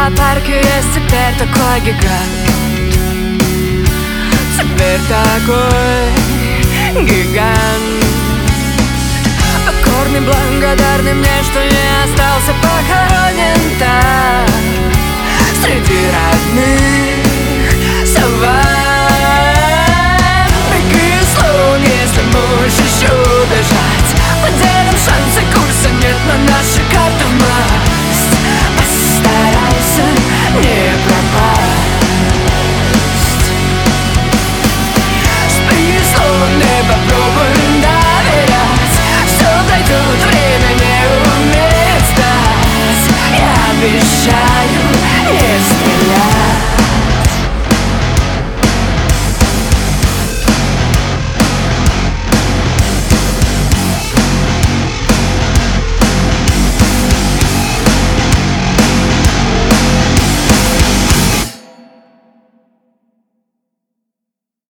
зоопарке есть теперь такой гигант. Теперь такой гигант. Покорный, благодарный мне, что не остался похоронен так среди родных саванн. Беги, слон, если можешь еще бежать. Поделим шансы, курса нет на наши карты в масть. Постарайся не пропасть. Спи, слон, не попробуй доверять. Все пройдет, время не умеет ждать. Я обещаю.